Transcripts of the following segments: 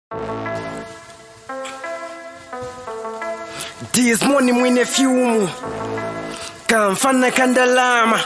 This money mwine fiumu kamfana kandalama.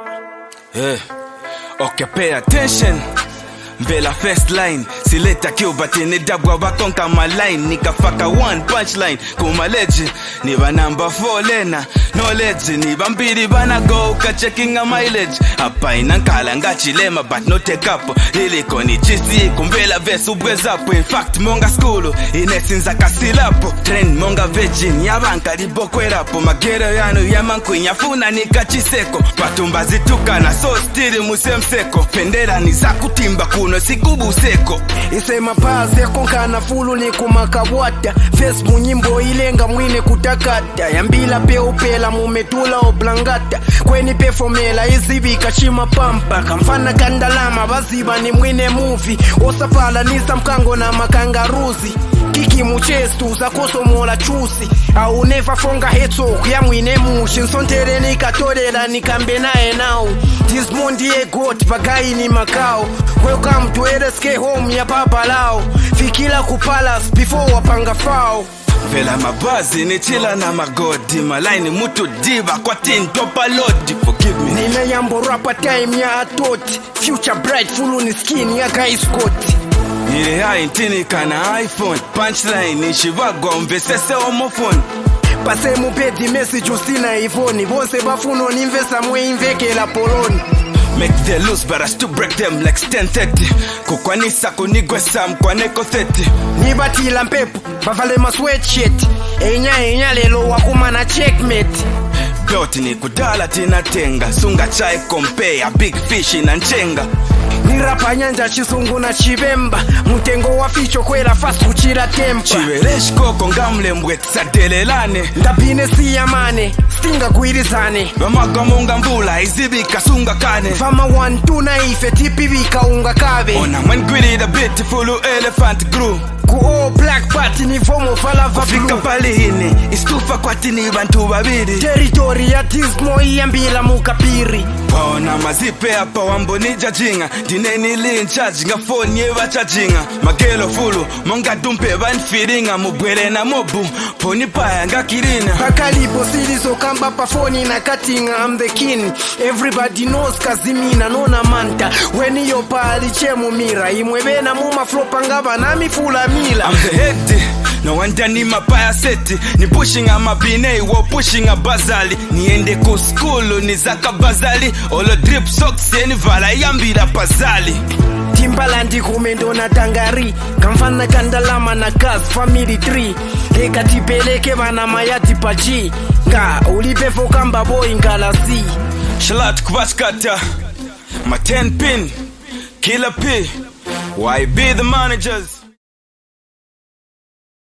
Okay, pay attention. Mbela first line sileta kiubati ni dabwa wakonka maline nikafaka one punchline kumaleji ni ba number 4 lena knowledge ni bambiri bana go ka checking a mileage hapa inankala ngachilema but no take up iliko ni GC kumbela verse ubwezapo in fact monga school inesinza kasilapo trend monga virgin yabanka libokwerapo magero yanu yamankuinyafuna nikachiseko patumba zitukana so still musemseko pendera ni za kutimba no sikubu seko isema pase konkana fulu ni kumakawata face munyimbo ilenga mwine kutakata yambila pe upela mumetula oblangata kweni pe formela izibika chima pampa kamfana kandalama baziba ni mwine movie osapala nisa mkango na makangaruzi kiki muchestu zakoso mola chusi au never fonga hetso ya mwine mushi nsontere nikatorela nikambe nae now this mondi e got bagai ni makao. Welcome to LSK home ya papa lao. Fikila kupalas before wapanga fao. Vela mabazi ni chila na magodi malaini mutu diva kwa tintopa lodi. Forgive me. Nina yambo rapa time ya atoti. Future bright fulu ni skin ya guy Scott. Nile hai ntini kana iPhone. Punchline ni shivago mvesese homofone. Pase mupedi message usina ivoni. Bose bafuno ninvesa mwe inveke la poloni. Make the loose but I still break them like 10:30. Kukwanisa kunigwesa mkwaneko 30. Nibatila mpepo bavale ma sweatshirt. Enya lelo wakumana checkmate. Belt ni kudala tina tenga. Sunga chai compare big fish na nchenga. Nirapa nyanja chisungu na chibemba. Mutengo wa ficho kwela fast kuchira tempa. Chiweresh koko ngamle mweksa delelane. Ndapine siya mane stinga kuirizane. Bamaga munga mbula izibika sunga kane. Fama 1-2 na ife tipibika unga kabe. Ona mwengwili the beautiful elephant grew. Ku all black party ni fomo falava blue. Fika palihini istufa kwa tini bantu babiri. Territory ya tismo iyambila mukapiri. Ona mazipe hapa wambonija jinga. Dineni li in charge nga phone ye wachajinga. Magelo fulu monga dumpe banfiringa. Mubwele na mobu poni paya nga kirina. Pakalipo silizo kamba pa phone na katinga. I'm the king. Everybody knows kazimina nona manta. Weni yo pali chemu mira. Imwebe na muma flopa ngaba na mifula mira. I'm the head. No wonder ni mapaya seti. Ni pushing a mabine wo pushing a bazali. Niende ku school ni zaka bazali. Olo drip socks yeni vala yambira pazali. Timbalandi kumendo na tangari. Kamfana kandalama na kas family tree. Eka tipeleke vana mayati pachi. Nga ulipe fokamba boy ngalasi. Shalat kubashkata. My 10 pin. Killer P. Why be the managers?